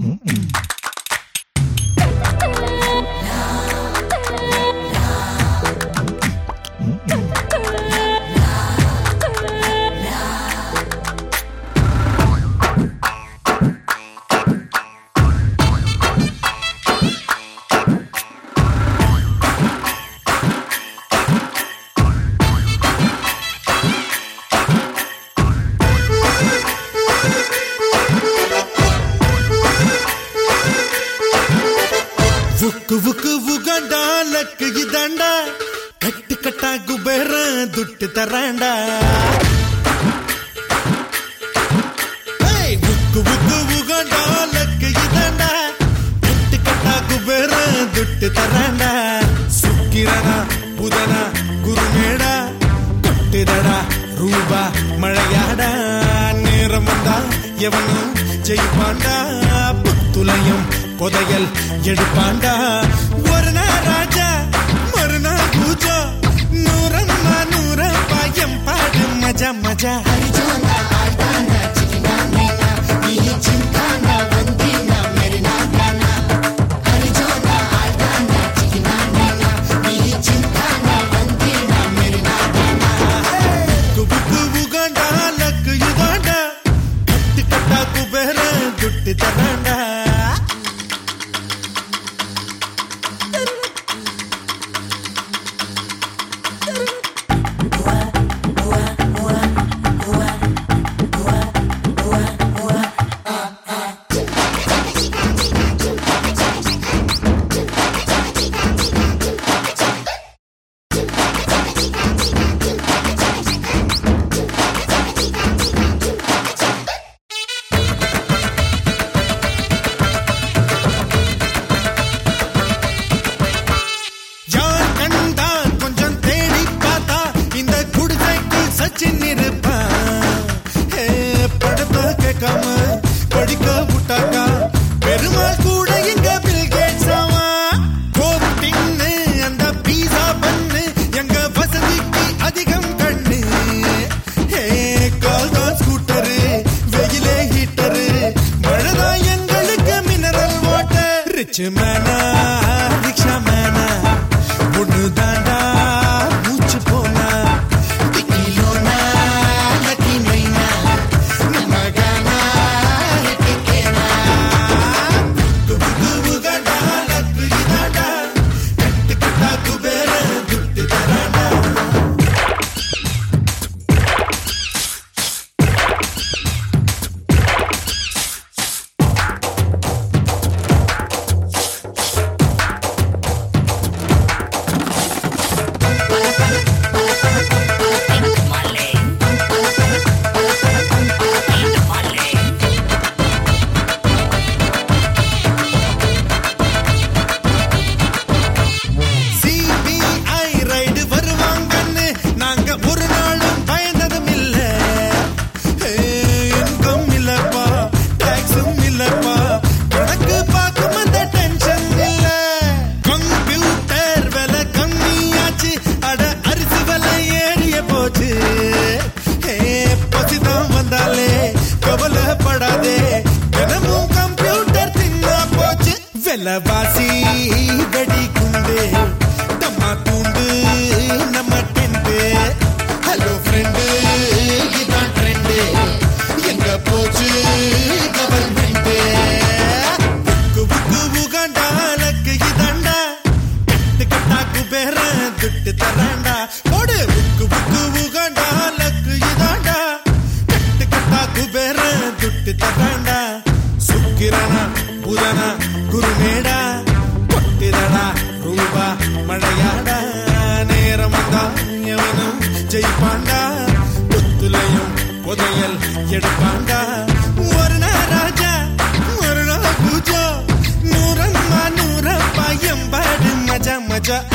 வுக்கு வுக்கு வுகண்டா லக்கு இதாண்டா கட்டு கட்டா குபேர துட்டு தராண்டா வுக்கு வுக்கு வுகண்டா லக்கு இதாண்டா கட்டு கட்டா குபேர துட்டு தராண்டா சுக்கிரனா புதனா குருமேடா கொட்டுதடா ரூபா மழையாடா நேரம் வந்தா எவனும் ஜெயிப்பாண்டா புத்துலயம் புதையல் எடுப்பாண்டா ஒரு நாள் ராஜா மறுநாள் பூஜா நூறம்மா நூறப்பா எம்பாடு மஜா மஜா ஹரிஜானா ஆல்டானா சிக்கினா மீனா நீ சிந்தானா வந்தீனா மெரினா கானா ஹரிஜானா ஆல்டானா சிக்கினா மீனா நீ சிந்தானா வந்தீனா மெரினா கானா குபுக்கு உகாண்டா லக்கு யுகாண்டா கட்டு கட்டா குபேர துட்டு தராண்டா படிக்க விட்டாக்கா பெருமாள் கூட எங்க பில் கேட்ஸ் கோட்டின்னு அந்த பீஸா பண்ணு எங்க வசதிக்கு அதிகம் கண்ணு கால்தான் ஸ்கூட்டரு வெயிலே ஹீட்டரு மழைதான் எங்களுக்கு மினரல் வாட்டர் ரிச் மேனா ரிக்ஷா மேனா ஒண்ணு தாண்டா மூச்சு போனா பசிதான் வந்தாலே கவலைப்படாதே தினமும் கம்ப்யூட்டர் தின்னா போச்சு வெள்ளவாசி வெடி குண்டு தம்மா தூண்டு நம்ம டென்ட் ஹலோ ஃப்ரெண்டு இதான் ட்ரெண்டு எங்க போச்சு கவர்மெண்ட் புக்கு உகாண்டா லக்கு இதாண்டா கட்டு கட்டா குபேர துட்டு தராண்டா போடு புக்கு புக்கு உகாண்டா லக்கு இதாண்டா கட்டு கட்டா குபேர துட்டு தராண்டா சுக்கிரனா புதனா குருமேடா கொட்டுதடா ரூபா மழையாடா நேரம் வந்தா எவனும் ஜெயிப்பாண்டா புத்துலயம் புதையல் எடுப்பாண்டா ஒரு நாள் ராஜா ஒரு நாள் பூஜா நூறம்மா நூறப்பா எம்பாடு மஜா மஜா